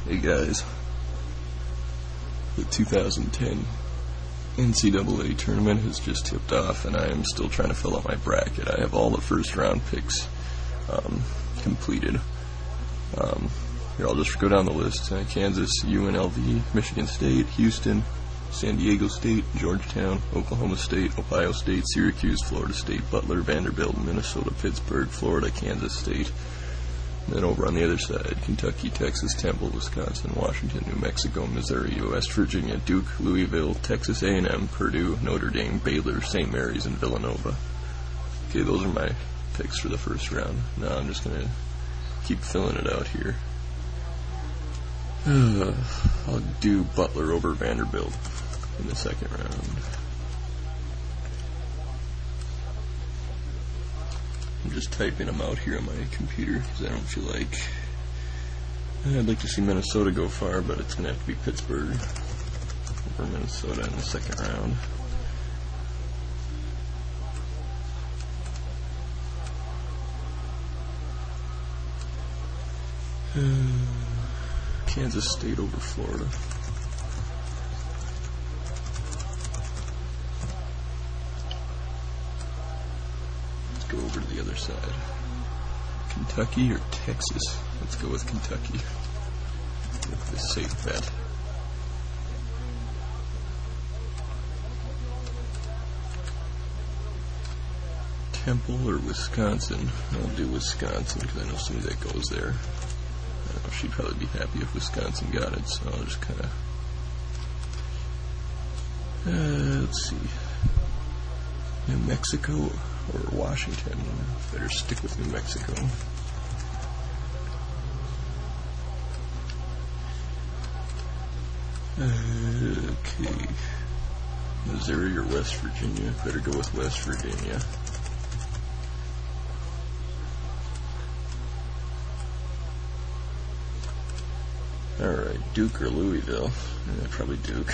Hey guys, the 2010 NCAA tournament has just tipped off and I am still trying to fill out my bracket. I have all the first round picks completed. Here, I'll just go down the list. Kansas, UNLV, Michigan State, Houston, San Diego State, Georgetown, Oklahoma State, Ohio State, Syracuse, Florida State, Butler, Vanderbilt, Minnesota, Pittsburgh, Florida, Kansas State. Then over on the other side, Kentucky, Texas, Temple, Wisconsin, Washington, New Mexico, Missouri, West Virginia, Duke, Louisville, Texas A&M, Purdue, Notre Dame, Baylor, St. Mary's, and Villanova. Okay, those are my picks for the first round. Now I'm just going to keep filling it out here. I'll do Butler over Vanderbilt in the second round. I'm just typing them out here on my computer because I don't feel like... I'd like to see Minnesota go far, but it's going to have to be Pittsburgh over Minnesota in the second round. Kansas State over Florida. Go over to the other side. Kentucky or Texas? Let's go with Kentucky. With the safe bet. Temple or Wisconsin? I'll do Wisconsin because I know somebody that goes there. I don't know, she'd probably be happy if Wisconsin got it, so I'll just kind of... let's see. New Mexico or Washington? Better stick with New Mexico. Okay. Missouri or West Virginia? Better go with West Virginia. Alright, Duke or Louisville? Probably Duke.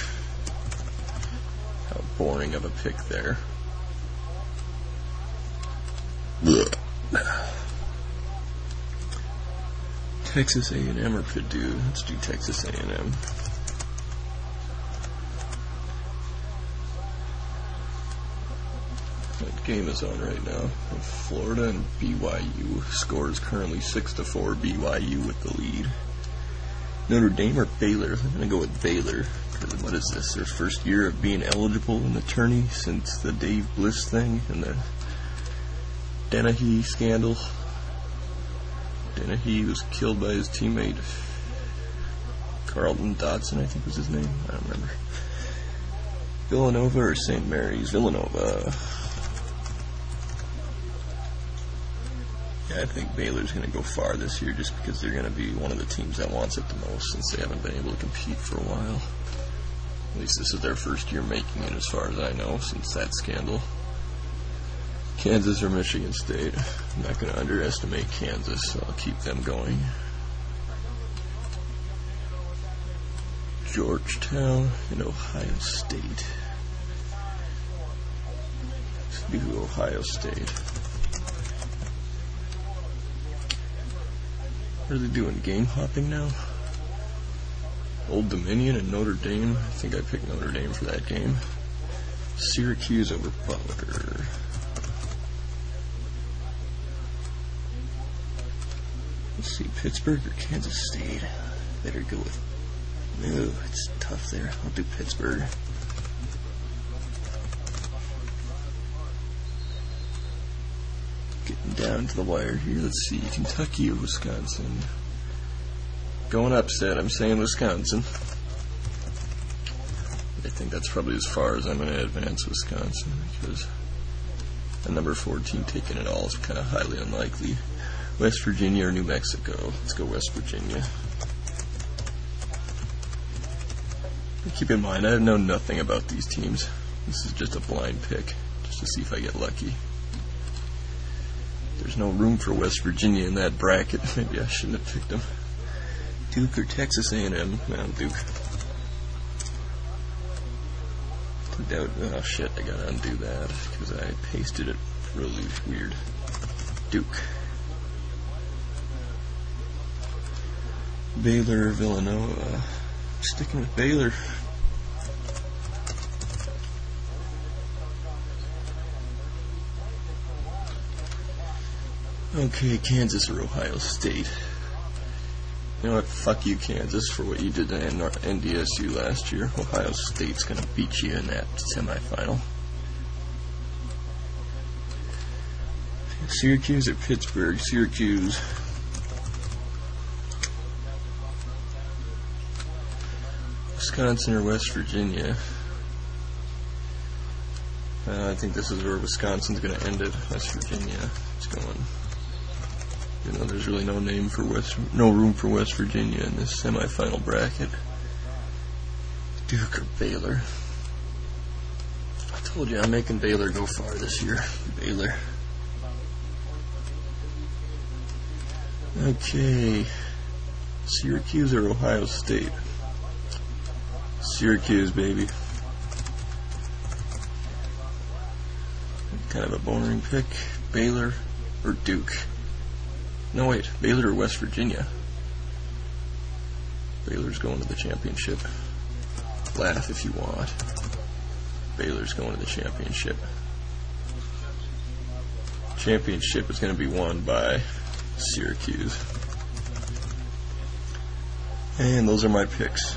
How boring of a pick there. Texas A&M or Purdue? Let's do Texas A&M. That game is on right now. Florida and BYU. Score is currently 6-4. BYU with the lead. Notre Dame or Baylor? I'm going to go with Baylor. What is this? Their first year of being eligible in the tourney since the Dave Bliss thing and the Dennehy scandal. Dennehy was killed by his teammate Carlton Dodson, I think was his name. I don't remember. Villanova or St. Mary's? Villanova. Yeah, I think Baylor's going to go far this year just because they're going to be one of the teams that wants it the most since they haven't been able to compete for a while. At least this is their first year making it as far as I know since that scandal. Kansas or Michigan State? I'm not going to underestimate Kansas, so I'll keep them going. Georgetown and Ohio State. Let's do Ohio State. What are they doing? Game hopping now? Old Dominion and Notre Dame. I think I picked Notre Dame for that game. Syracuse over Butler. Let's see, Pittsburgh or Kansas State? Better go with... No, it's tough there. I'll do Pittsburgh. Getting down to the wire here. Let's see, Kentucky or Wisconsin? Going upset, I'm saying Wisconsin. I think that's probably as far as I'm going to advance Wisconsin because the number 14 taking it all is kind of highly unlikely. West Virginia or New Mexico? Let's go West Virginia. Keep in mind, I know nothing about these teams. This is just a blind pick, just to see if I get lucky. There's no room for West Virginia in that bracket. Maybe I shouldn't have picked them. Duke or Texas A&M? No, Duke. Oh shit, I gotta undo that because I pasted it really weird. Duke. Baylor, Villanova. Sticking with Baylor. Okay, Kansas or Ohio State. You know what? Fuck you, Kansas, for what you did to NDSU last year. Ohio State's gonna beat you in that semifinal. Syracuse at Pittsburgh. Syracuse. Wisconsin or West Virginia. I think this is where Wisconsin's going to end it. West Virginia is going. You know, there's really no room for West Virginia in this semifinal bracket. Duke or Baylor. I told you I'm making Baylor go far this year. Baylor. Okay. Syracuse or Ohio State? Syracuse, baby. Kind of a boring pick. Baylor or Duke? No, wait. Baylor or West Virginia? Baylor's going to the championship. Laugh if you want. Baylor's going to the championship. Championship is going to be won by Syracuse. And those are my picks.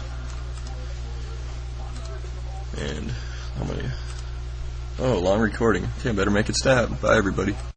And how many? Oh, long recording. Okay, better make it stop. Bye, everybody.